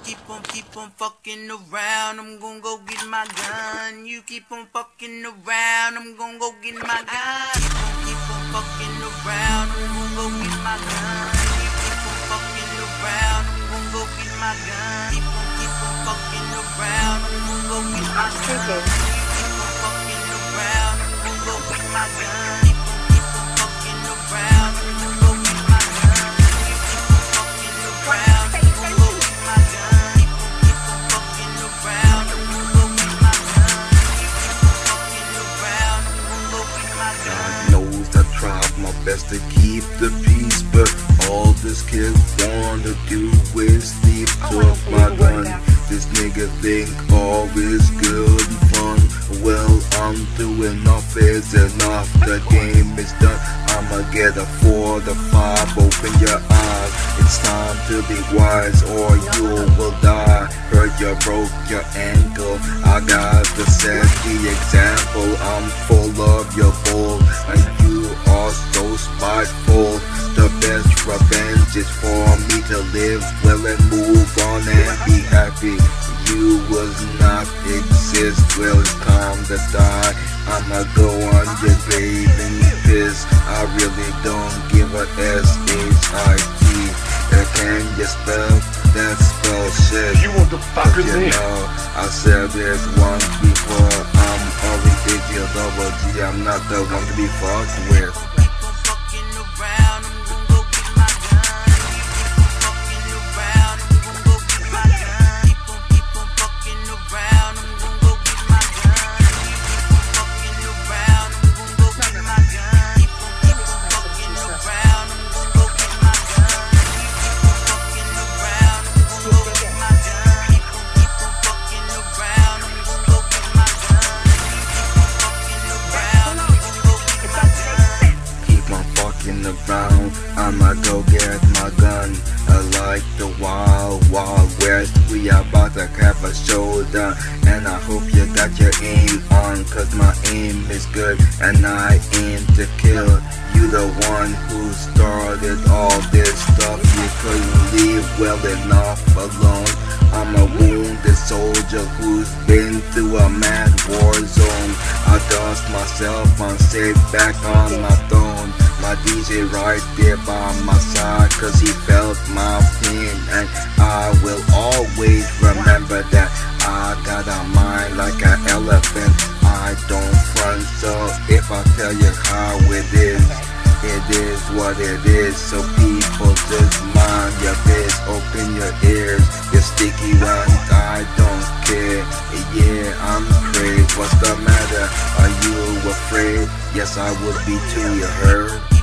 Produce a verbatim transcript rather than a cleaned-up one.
keep on, keep on fucking around. I'm gonna go get my gun. You keep on fucking around. I'm gonna go get my gun. Keep on, keep on fucking around. I'm gonna go get my gun. You keep on fucking around. I'm gonna go get my gun. Keep on, keep on fucking around. I'm gonna go get my gun. You keep on fucking around. I'm gonna go get my gun. Keep on, keep on fucking around. I'm gonna go get my gun. You keep on fucking around. I'm gonna go get my gun. Keep on, keep on fucking around. I'm gonna go get my gun. You keep on fucking around. I'm gonna go get my gun. God knows I tried my best to keep the peace, but all this kid wanna do is sleep took my gun. This nigga think all is good and fun. Well, I'm doing enough is enough. The game is done. I'ma get a four to five. Open your eyes. It's time to be wise, or you will die. Heard you broke your ankle. I got to set the example. I'm full of your bull, and you are so spiteful. The best revenge is for me to live well and move on and be happy. You will not exist, well it's time to die. I'ma go on your grave and piss. I really don't give a S H I T. And can you spell that spell shit? You want the fuck is You it? know, I said this once before. I'm only H L double G. I'm not the one to be fucked with. Keep on fucking around. I'm gonna go get my gun. You keep on fucking around. I'm gonna go get my gun. Keep on, keep on fucking around. I'm gonna go get my gun. You keep on fucking around. I'm gonna go get my gun. Keep on, keep on fucking around. I'm gonna go get my gun. You keep on fucking around. I'm gonna go get my gun. Keep on, keep on fucking around. I'm gonna go get my gun. You keep on fucking around. I'm gonna go get my gun. Keep on fucking around, I'ma go get my gun. I like the wild, wild west. We about to have a showdown, and I hope you got your aim on, cause my aim is good, and I aim to kill. You the one who started all this stuff. You couldn't leave well enough alone. I'm a wounded soldier who's been through a mad war zone. I dust myself unsafe back on my throne. My D J right there by my side, cause he felt my pain. And I will always remember that I got a mind like an elephant. I don't front, so if I tell you how it is, it is what it is. So people just mind your biz, open your ears, your sticky ones. I don't care, yeah, I'm crazy. What's the matter? Are you afraid? Yes, I would be too, you heard?